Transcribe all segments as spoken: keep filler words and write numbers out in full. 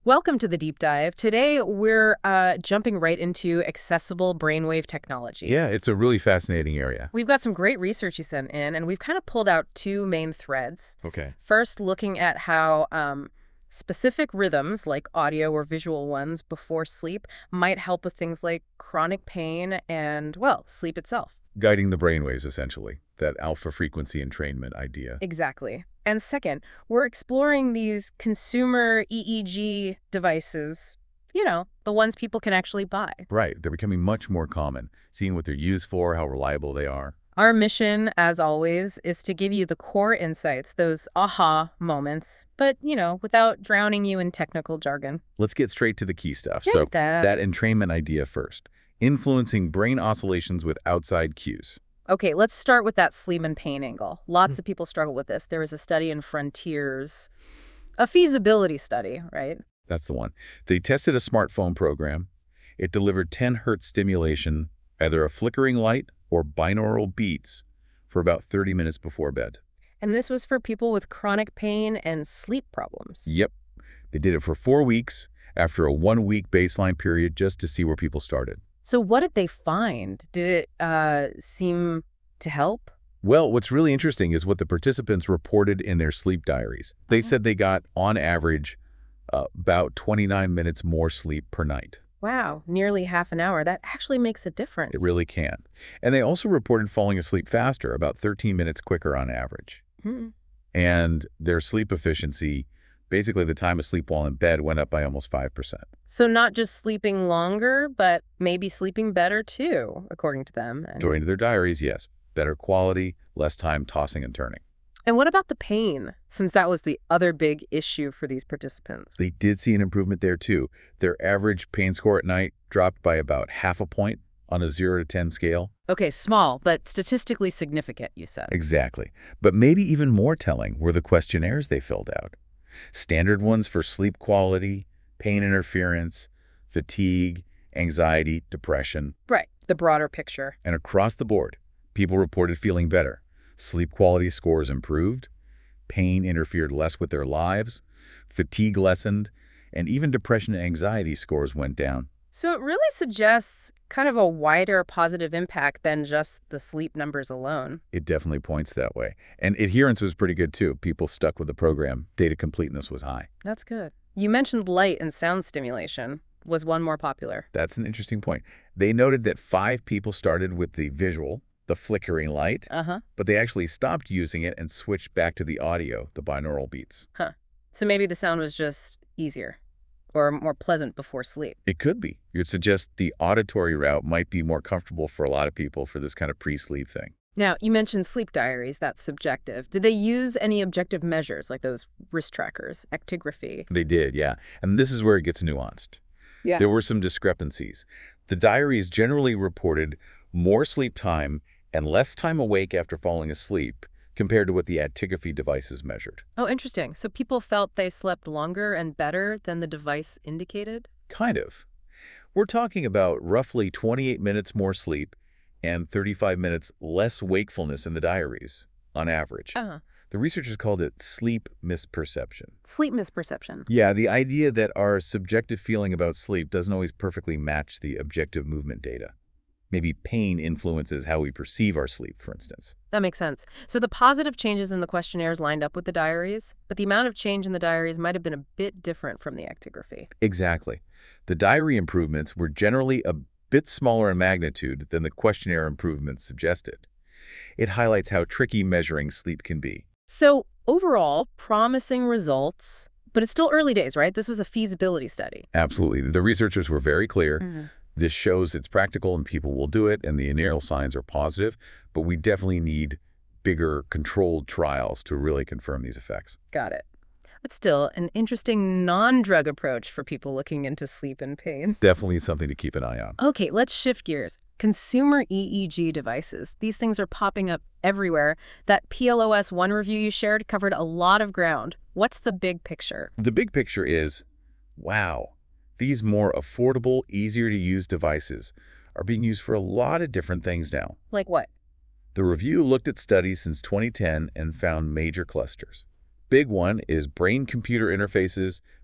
Welcome to the deep dive. Today, we're uh, jumping right into accessible brainwave technology. Yeah, it's a really fascinating area. We've got some great research you sent in, and we've kind of pulled out two main threads. Okay. First, looking at how um, specific rhythms, like audio or visual ones, before sleep might help with things like chronic pain and, well, sleep itself. Guiding the brainwaves, essentially. That alpha frequency entrainment idea. Exactly. And second, we're exploring these consumer E E G devices, you know, the ones people can actually buy. Right. They're becoming much more common, seeing what they're used for, how reliable they are. Our mission, as always, is to give you the core insights, those aha moments, but, you know, without drowning you in technical jargon. Let's get straight to the key stuff. Yeah, so, that. that entrainment idea first. Influencing brain oscillations with outside cues. Okay, let's start with that sleep and pain angle. Lots of people struggle with this. There was a study in Frontiers, a feasibility study, right? That's the one. They tested a smartphone program. It delivered ten hertz stimulation, either a flickering light or binaural beats, for about thirty minutes before bed. And this was for people with chronic pain and sleep problems. Yep. They did it for four weeks after a one-week baseline period just to see where people started. So what did they find? Did it uh, seem to help? Well, what's really interesting is what the participants reported in their sleep diaries. They Uh-huh. said they got, on average, uh, about twenty-nine minutes more sleep per night. Wow, nearly half an hour. That actually makes a difference. It really can. And they also reported falling asleep faster, about thirteen minutes quicker on average. Hmm. And their sleep efficiency, basically the time of sleep while in bed, went up by almost five percent. So not just sleeping longer, but maybe sleeping better too, according to them. And, According to their diaries, yes. Better quality, less time tossing and turning. and what about the pain, since that was the other big issue for these participants? They did see an improvement there, too. Their average pain score at night dropped by about half a point on a zero to ten scale. Okay, small, but statistically significant, you said. Exactly. But maybe even more telling were the questionnaires they filled out. Standard ones for sleep quality, pain interference, fatigue, anxiety, depression, Right, the broader picture. and across the board, people reported feeling better. Sleep quality scores improved, pain interfered less with their lives, fatigue lessened, and even depression and anxiety scores went down. So it really suggests kind of a wider positive impact than just the sleep numbers alone. It definitely points that way. And adherence was pretty good, too. People stuck with the program. Data completeness was high. That's good. You mentioned light and sound stimulation. Was one more popular? That's an interesting point. They noted that five people started with the visual, the flickering light, Uh-huh. but they actually stopped using it and switched back to the audio, the binaural beats. Huh. So maybe the sound was just easier or more pleasant before sleep. It could be. You'd suggest the auditory route might be more comfortable for a lot of people for this kind of pre-sleep thing. Now, you mentioned sleep diaries. That's subjective. Did they use any objective measures like those wrist trackers, actigraphy? They did, yeah. And this is where it gets nuanced. Yeah. There were some discrepancies. The diaries generally reported more sleep time and less time awake after falling asleep compared to what the actigraphy devices measured. Oh, interesting. So people felt they slept longer and better than the device indicated? Kind of. We're talking about roughly twenty-eight minutes more sleep and thirty-five minutes less wakefulness in the diaries, on average. Uh-huh. The researchers called it sleep misperception. Sleep misperception. Yeah, the idea that our subjective feeling about sleep doesn't always perfectly match the objective movement data. Maybe pain influences how we perceive our sleep, for instance. That makes sense. So the positive changes in the questionnaires lined up with the diaries, but the amount of change in the diaries might have been a bit different from the actigraphy. Exactly. The diary improvements were generally a bit smaller in magnitude than the questionnaire improvements suggested. It highlights how tricky measuring sleep can be. So overall, promising results, but it's still early days, right? This was a feasibility study. Absolutely. The researchers were very clear. Mm-hmm. This shows it's practical and people will do it, and the initial signs are positive, but we definitely need bigger controlled trials to really confirm these effects. Got it. But still, an interesting non-drug approach for people looking into sleep and pain. Definitely something to keep an eye on. Okay, let's shift gears. Consumer E E G devices. These things are popping up everywhere. That P L O S one review you shared covered a lot of ground. What's the big picture? The big picture is, wow, these more affordable, easier-to-use devices are being used for a lot of different things now. Like what? The review looked at studies since twenty ten and found major clusters. Big one is brain-computer interfaces,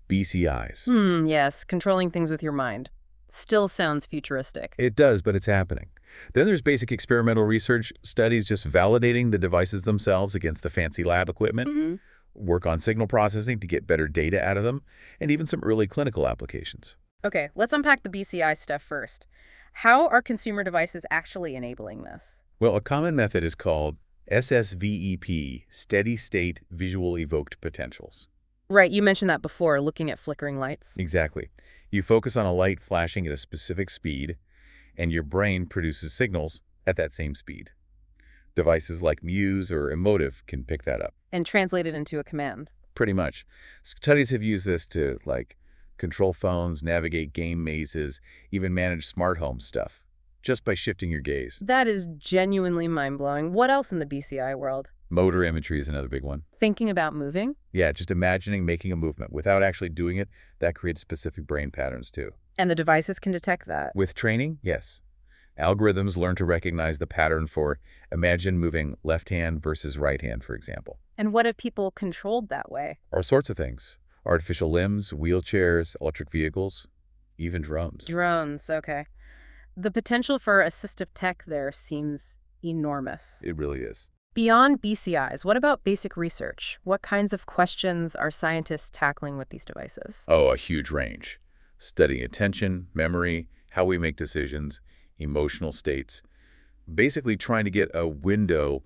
B C Is. Hmm, yes, controlling things with your mind. Still sounds futuristic. It does, but it's happening. Then there's basic experimental research studies just validating the devices themselves against the fancy lab equipment, Hmm. work on signal processing to get better data out of them, and even some early clinical applications. Okay, let's unpack the B C I stuff first. How are consumer devices actually enabling this? Well, a common method is called S S V E P, Steady State Visual Evoked Potentials. Right, you mentioned that before, looking at flickering lights. Exactly. You focus on a light flashing at a specific speed, and your brain produces signals at that same speed. Devices like Muse or Emotive can pick that up. And translate it into a command. Pretty much. Studies have used this to, like, control phones, navigate game mazes, even manage smart home stuff, just by shifting your gaze. That is genuinely mind-blowing. What else in the B C I world? Motor imagery is another big one. Thinking about moving? Yeah, just imagining making a movement without actually doing it, that creates specific brain patterns too. And the devices can detect that. With training, yes. Algorithms learn to recognize the pattern for imagine moving left hand versus right hand, for example. And what if people controlled that way? All sorts of things. Artificial limbs, wheelchairs, electric vehicles, even drones. Drones, okay. The potential for assistive tech there seems enormous. It really is. Beyond B C Is, what about basic research? What kinds of questions are scientists tackling with these devices? Oh, a huge range. Studying attention, memory, how we make decisions, emotional states. Basically trying to get a window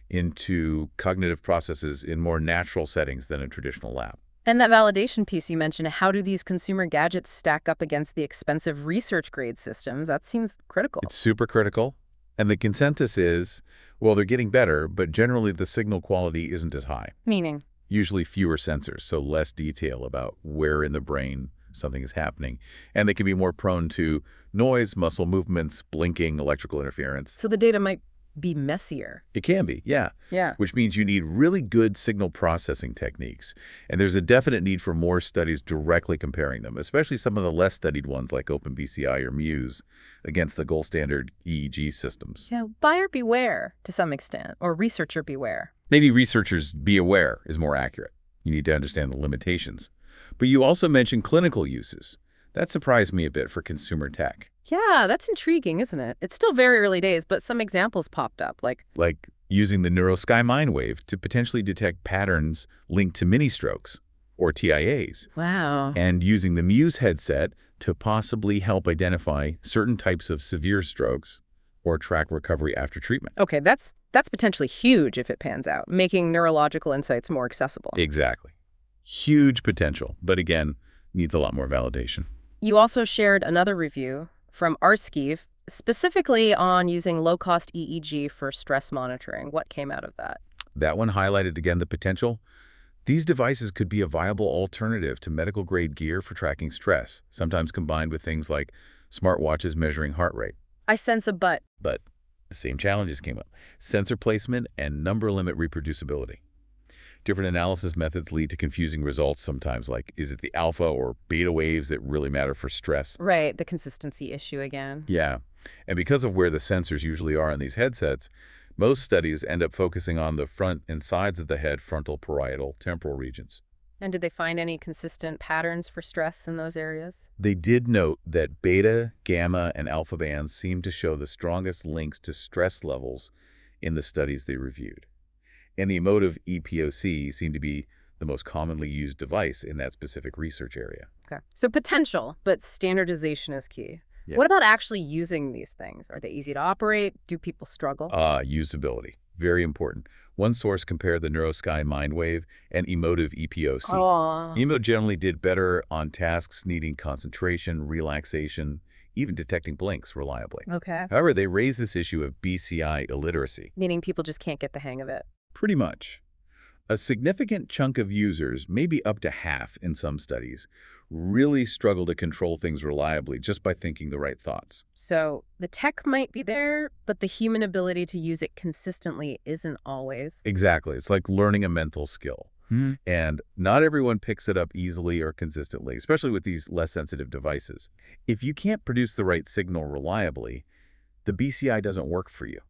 into cognitive processes in more natural settings than a traditional lab. And that validation piece you mentioned, how do these consumer gadgets stack up against the expensive research grade systems? That seems critical. It's super critical. And the consensus is, well, they're getting better, but generally the signal quality isn't as high. Meaning? Usually fewer sensors, so less detail about where in the brain something is happening. And they can be more prone to noise, muscle movements, blinking, electrical interference. So the data might be messier. It can be, yeah. Yeah. Which means you need really good signal processing techniques. And there's a definite need for more studies directly comparing them, especially some of the less studied ones like OpenBCI or Muse against the gold standard E E G systems. Yeah, buyer beware to some extent, or researcher beware. Maybe researchers be aware is more accurate. You need to understand the limitations. But you also mentioned clinical uses. That surprised me a bit for consumer tech. Yeah, that's intriguing, isn't it? It's still very early days, but some examples popped up, like Like using the NeuroSky Mindwave to potentially detect patterns linked to mini strokes, or T I As. wow. And using the Muse headset to possibly help identify certain types of severe strokes or track recovery after treatment. Okay, that's that's potentially huge if it pans out, making neurological insights more accessible. Exactly. Huge potential, but again, needs a lot more validation. You also shared another review from Artskeev, specifically on using low-cost E E G for stress monitoring. What came out of that? That one highlighted again the potential. These devices could be a viable alternative to medical-grade gear for tracking stress, sometimes combined with things like smartwatches measuring heart rate. I sense a but. But the same challenges came up. Sensor placement and number limit reproducibility. Different analysis methods lead to confusing results sometimes, like is it the alpha or beta waves that really matter for stress? Right, the consistency issue again. Yeah, and because of where the sensors usually are in these headsets, most studies end up focusing on the front and sides of the head, frontal, parietal, temporal regions. And did they find any consistent patterns for stress in those areas? They did note that beta, gamma, and alpha bands seem to show the strongest links to stress levels in the studies they reviewed. And the Emotive E P O C seemed to be the most commonly used device in that specific research area. Okay. So potential, but standardization is key. Yeah. What about actually using these things? Are they easy to operate? Do people struggle? Ah, usability. Very important. One source compared the NeuroSky Mindwave and Emotive E P O C. Oh. Emo generally did better on tasks needing concentration, relaxation, even detecting blinks reliably. Okay. However, they raise this issue of B C I illiteracy. Meaning people just can't get the hang of it. Pretty much. A significant chunk of users, maybe up to half in some studies, really struggle to control things reliably just by thinking the right thoughts. So the tech might be there, but the human ability to use it consistently isn't always. Exactly. It's like learning a mental skill. Hmm. And not everyone picks it up easily or consistently, especially with these less sensitive devices. If you can't produce the right signal reliably, the B C I doesn't work for you.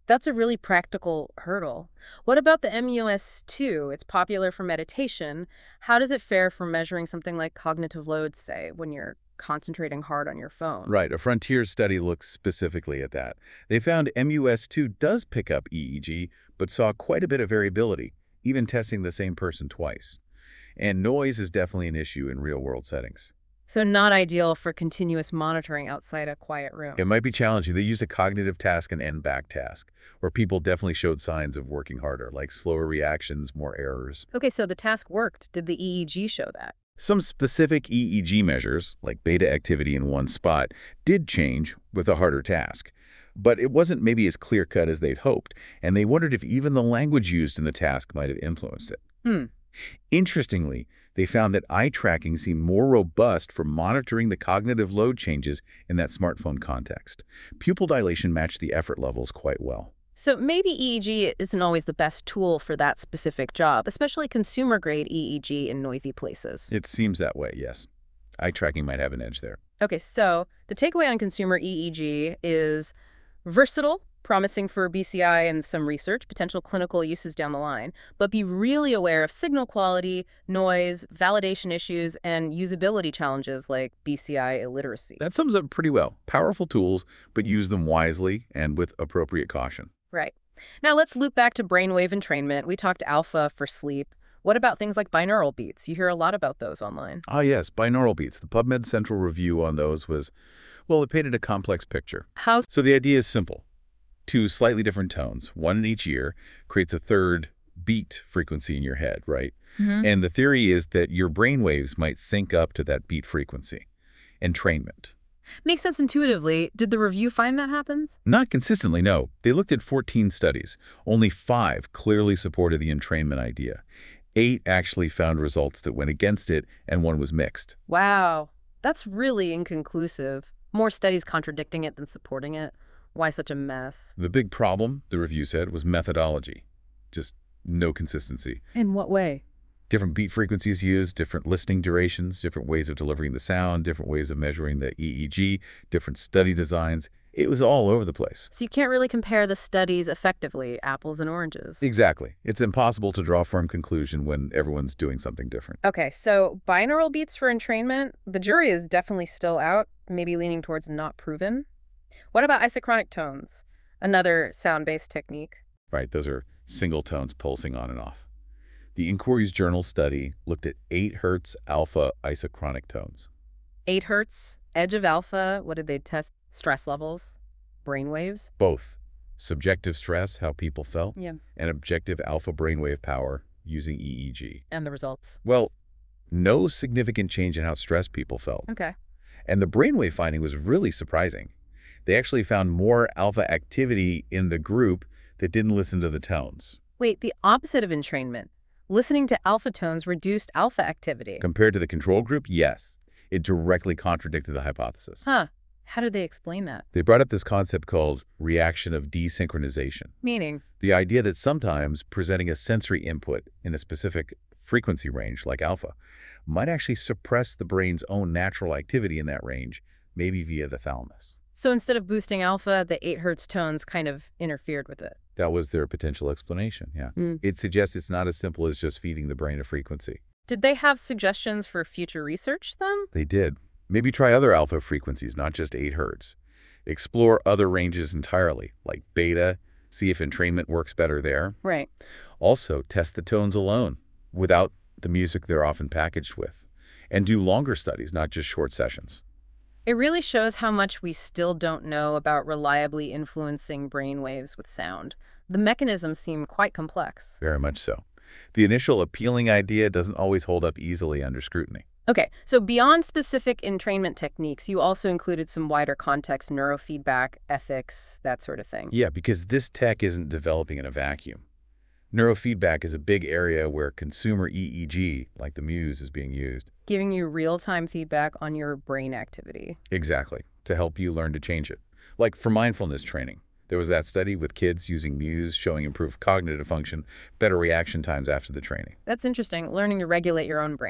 That's a really practical hurdle. What about the M U S two? It's popular for meditation. How does it fare for measuring something like cognitive load, say, when you're concentrating hard on your phone? Right, a Frontier study looks specifically at that. They found M U S two does pick up E E G, but saw quite a bit of variability, even testing the same person twice. And noise is definitely an issue in real-world settings. So not ideal for continuous monitoring outside a quiet room. It might be challenging. They used a cognitive task and end back task, where people definitely showed signs of working harder, like slower reactions, more errors. Okay, so the task worked. Did the E E G show that? Some specific E E G measures, like beta activity in one spot, did change with a harder task. But it wasn't maybe as clear-cut as they'd hoped, and they wondered if even the language used in the task might have influenced it. Hmm. Interestingly, they found that eye tracking seemed more robust for monitoring the cognitive load changes in that smartphone context. Pupil dilation matched the effort levels quite well. So maybe E E G isn't always the best tool for that specific job, especially consumer-grade E E G in noisy places. It seems that way, yes. Eye tracking might have an edge there. Okay, so the takeaway on consumer E E G is versatile, promising for B C I and some research, potential clinical uses down the line, but be really aware of signal quality, noise, validation issues, and usability challenges like B C I illiteracy. That sums up pretty well. Powerful tools, but use them wisely and with appropriate caution. Right. Now let's loop back to brainwave entrainment. We talked alpha for sleep. What about things like binaural beats? You hear a lot about those online. Ah, yes, binaural beats. The PubMed Central review on those was, well, it painted a complex picture. How's So the idea is simple. Two slightly different tones, one in each ear, creates a third beat frequency in your head, right? Mhm. And the theory is that your brain waves might sync up to that beat frequency. Entrainment. Makes sense intuitively. Did the review find that happens? Not consistently, no. They looked at fourteen studies. Only five clearly supported the entrainment idea. Eight actually found results that went against it, and one was mixed. Wow. That's really inconclusive. More studies contradicting it than supporting it. Why such a mess? The big problem, the review said, was methodology. Just no consistency. In what way? Different beat frequencies used, different listening durations, different ways of delivering the sound, different ways of measuring the E E G, different study designs. It was all over the place. So you can't really compare the studies effectively, apples and oranges. Exactly. It's impossible to draw a firm conclusion when everyone's doing something different. Okay, so binaural beats for entrainment, the jury is definitely still out, maybe leaning towards not proven. What about isochronic tones? Another sound-based technique. Right, those are single tones pulsing on and off. The Inquiries Journal study looked at eight hertz alpha isochronic tones. eight hertz, edge of alpha, what did they test? Stress levels? Brain waves? Both subjective stress, how people felt, Yeah. and objective alpha brainwave power using E E G. And the results? Well, no significant change in how stressed people felt. Okay. And the brainwave finding was really surprising. They actually found more alpha activity in the group that didn't listen to the tones. Wait, the opposite of entrainment. Listening to alpha tones reduced alpha activity. Compared to the control group, yes. It directly contradicted the hypothesis. Huh. How did they explain that? They brought up this concept called reaction of desynchronization. Meaning? The idea that sometimes presenting a sensory input in a specific frequency range, like alpha, might actually suppress the brain's own natural activity in that range, maybe via the thalamus. So instead of boosting alpha, the eight hertz tones kind of interfered with it. That was their potential explanation, yeah. Mm. It suggests it's not as simple as just feeding the brain a frequency. Did they have suggestions for future research, then? They did. Maybe try other alpha frequencies, not just eight hertz. Explore other ranges entirely, like beta, see if entrainment works better there. Right. Also, test the tones alone, without the music they're often packaged with. And do longer studies, not just short sessions. It really shows how much we still don't know about reliably influencing brain waves with sound. The mechanisms seem quite complex. Very much so. The initial appealing idea doesn't always hold up easily under scrutiny. Okay, so beyond specific entrainment techniques, you also included some wider context, neurofeedback, ethics, that sort of thing. Yeah, because this tech isn't developing in a vacuum. Neurofeedback is a big area where consumer E E G, like the Muse, is being used. Giving you real-time feedback on your brain activity. Exactly, to help you learn to change it. Like for mindfulness training. There was that study with kids using Muse showing improved cognitive function, better reaction times after the training. That's interesting, learning to regulate your own brain.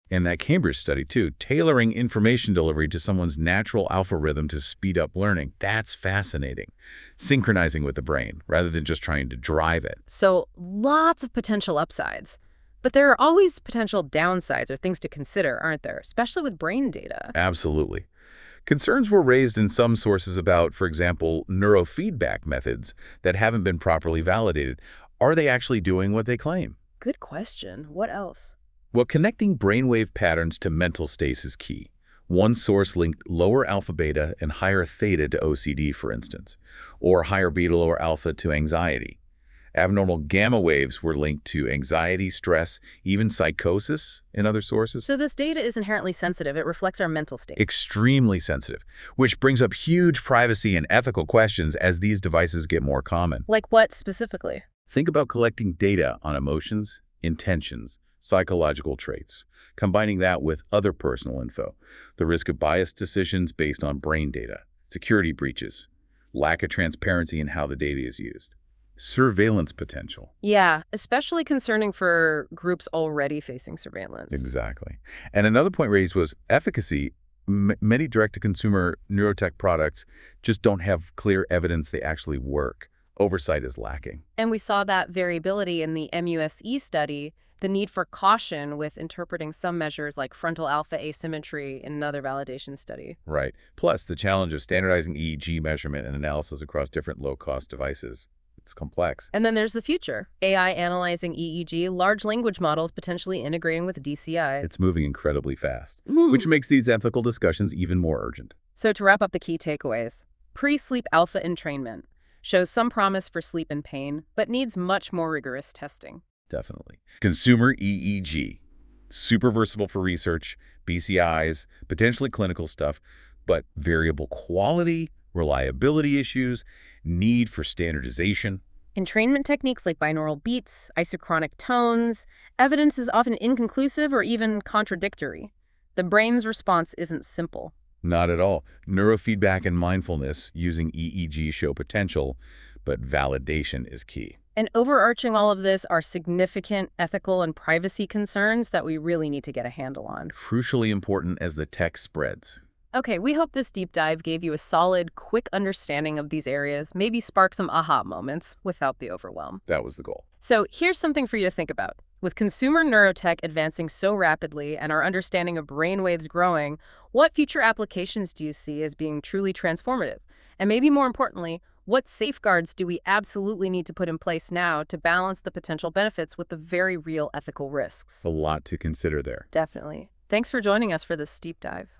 And that Cambridge study, too, tailoring information delivery to someone's natural alpha rhythm to speed up learning. That's fascinating. Synchronizing with the brain rather than just trying to drive it. So lots of potential upsides. But there are always potential downsides or things to consider, aren't there? Especially with brain data. Absolutely. Concerns were raised in some sources about, for example, neurofeedback methods that haven't been properly validated. Are they actually doing what they claim? Good question. What else? Well, connecting brainwave patterns to mental states is key. One source linked lower alpha-beta and higher theta to O C D, for instance, or higher beta, lower alpha to anxiety. Abnormal gamma waves were linked to anxiety, stress, even psychosis in other sources. So this data is inherently sensitive. It reflects our mental state. Extremely sensitive, which brings up huge privacy and ethical questions as these devices get more common. Like what specifically? Think about collecting data on emotions, intentions, psychological traits, combining that with other personal info, the risk of biased decisions based on brain data, security breaches, lack of transparency in how the data is used, surveillance potential. Yeah, especially concerning for groups already facing surveillance. Exactly. And another point raised was efficacy. M- many direct-to-consumer neurotech products just don't have clear evidence they actually work. Oversight is lacking. And we saw that variability in the M U S E study, the need for caution with interpreting some measures like frontal alpha asymmetry in another validation study. Right. Plus, the challenge of standardizing E E G measurement and analysis across different low-cost devices. It's complex. And then there's the future. A I analyzing E E G, large language models potentially integrating with D C I. It's moving incredibly fast, Mm. which makes these ethical discussions even more urgent. So to wrap up the key takeaways, pre-sleep alpha entrainment shows some promise for sleep and pain, but needs much more rigorous testing. Definitely. Consumer E E G. Super versatile for research, B C Is, potentially clinical stuff, but variable quality, reliability issues, need for standardization. Entrainment techniques like binaural beats, isochronic tones, evidence is often inconclusive or even contradictory. The brain's response isn't simple. Not at all. Neurofeedback and mindfulness using E E G show potential, but validation is key. And overarching all of this are significant ethical and privacy concerns that we really need to get a handle on. Crucially important as the tech spreads. Okay, we hope this deep dive gave you a solid, quick understanding of these areas, maybe spark some aha moments without the overwhelm. That was the goal. So here's something for you to think about. With consumer neurotech advancing so rapidly and our understanding of brainwaves growing, what future applications do you see as being truly transformative? And maybe more importantly, what safeguards do we absolutely need to put in place now to balance the potential benefits with the very real ethical risks? A lot to consider there. Definitely. Thanks for joining us for this deep dive.